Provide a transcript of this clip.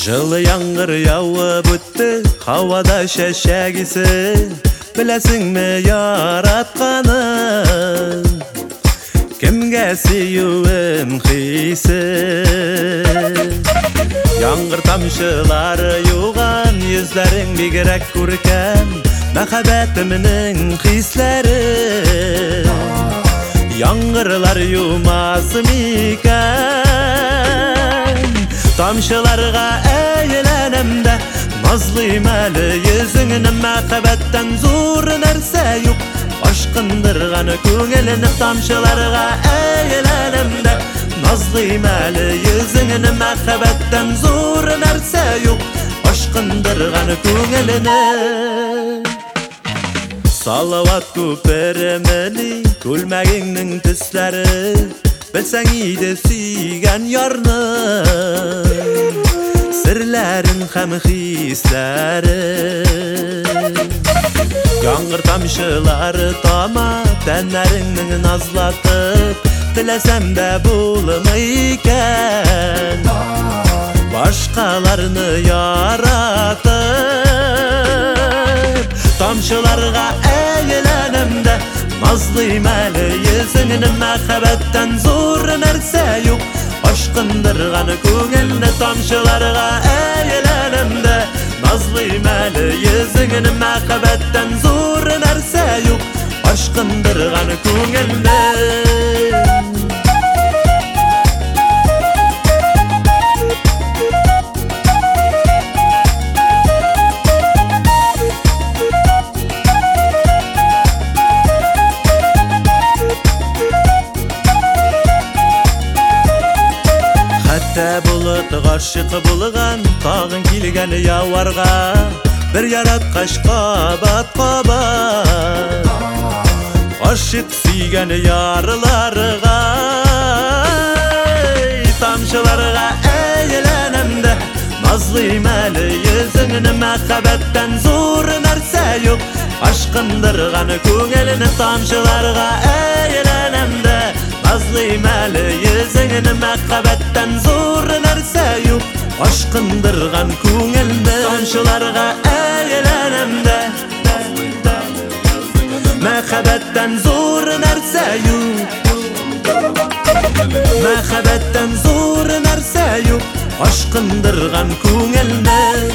Жылы яңгыр яуып өтті, һавада шәшәк исе, біләсіңме яратканың, кемгә сөюем хисе. Яңгыр тамчылары юган, йөзләрең бигрәк күркәм, мәхәббәтемнең хисләре. Яңгырлар юмасым икән, тамчыларга әйләнәм дә, назлыйм әле йөзеңне. Мәхәббәттән зур нәрсә юк, ашкындырган күңелне. Тамчыларга әйләнәм дә, назлыйм әле йөзеңне. Мәхәббәттән зур нәрсә юк, ашкындырган күңелне. Салават күперемени, күлмәгеңнең төсләре, белсәң иде сөйгән ярны, серләрен һәм хисләре. Яңгыр тамчылары тама, тәннәреңне назлатып, теләсәм дә булмый икән, башкаларны яратып. Тамчыларга әйләнәм дә, назлыйм әле йөзеңне. Мәхәббәттән зур нәрсә юк, ашкындырган күңелне. Тамчыларга әйләнәм дә, назлыйм әле йөзеңне. Мәхәббәттән зур нәрсә юк, ашкындырган күңелне. Хәтта булыт гашык булган, тагын килгән яварга, бер яраткач кабат-кабат. Гашык сөйгән ярларга, тамчыларга әйләнәм дә, назлыйм әле йөзеңне. Мәхәббәттән зур нәрсә юк, ашкындырган күңелне. Тамчыларга әйләнәм дә, назлыйм әле йөзеңне. Мәхәббәттән зур нәрсә юк, ашкындырган күңелне. Тамчыларга әйләнәм дә, мәхәббәттән зур нәрсә юк, мәхәббәттән зур нәрсә юк, ашкындырган күңелне.